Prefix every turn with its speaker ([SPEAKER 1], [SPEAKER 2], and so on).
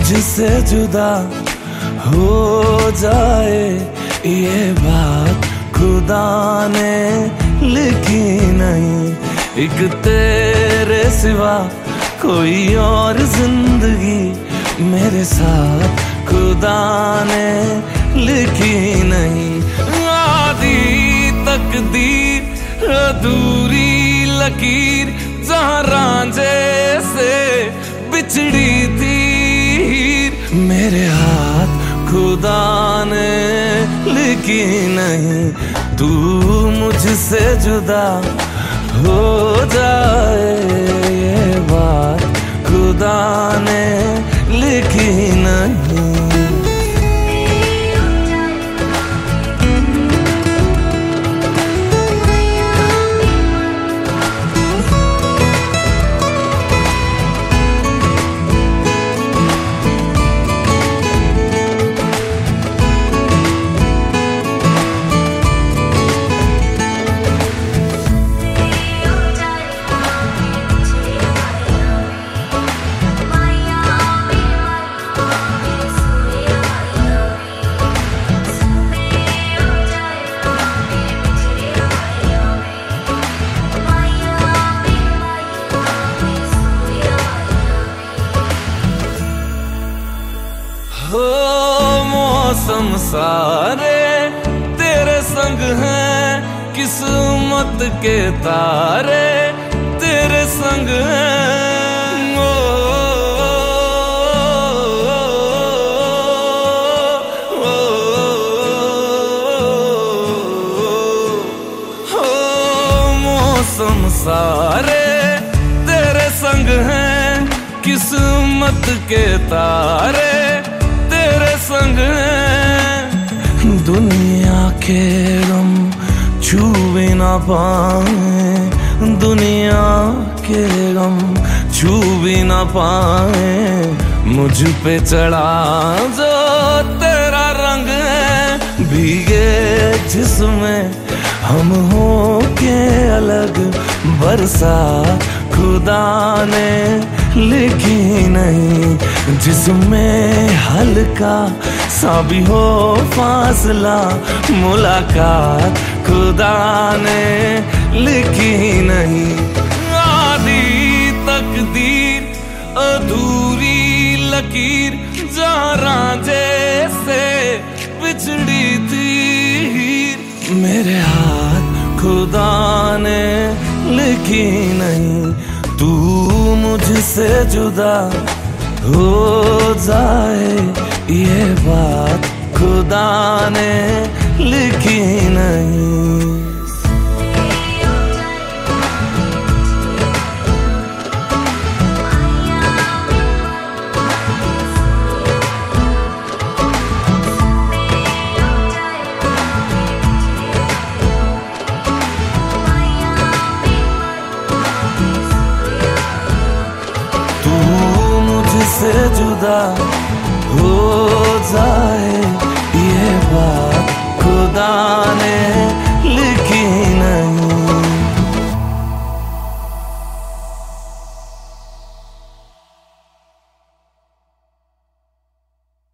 [SPEAKER 1] मुझसे जुदा हो जाए, ये बात खुदा ने लिखी नहीं। एक तेरे सिवा कोई और जिंदगी मेरे साथ खुदा ने लिखी नहीं। आधी तकदीर अधूरी लकीर जहाँ रांझे से बिछड़ी थी मेरे हाथ खुदा ने लिखी नहीं। तू मुझसे जुदा हो जाए, ये बात खुदा ने लिखी नहीं। हो मौसम सारे तेरे संग हैं, किस्मत के तारे तेरे संग हैं। ओ, ओ, ओ, मौसम सारे तेरे संग हैं, किस्मत के तारे तेरे संग हैं। दुनिया के गम छू भी ना पाए, दुनिया के गम छू भी ना पाए, मुझ पे चढ़ा जो तेरा रंग है। भीगे जिसमें हम हो के अलग, बरसात खुदा ने लिखी नहीं। जिसमें हल्का सा भी हो फासला, मुलाकात खुदा ने लिखी नहीं। आधी तकदीर अधूरी लकीर जहाँ रांझे से बिछड़ी थी मेरे हाथ खुदा ने लिखी नहीं। तू मुझसे जुदा हो जाए, ये बात खुदा ने लिखी नहीं। से जुदा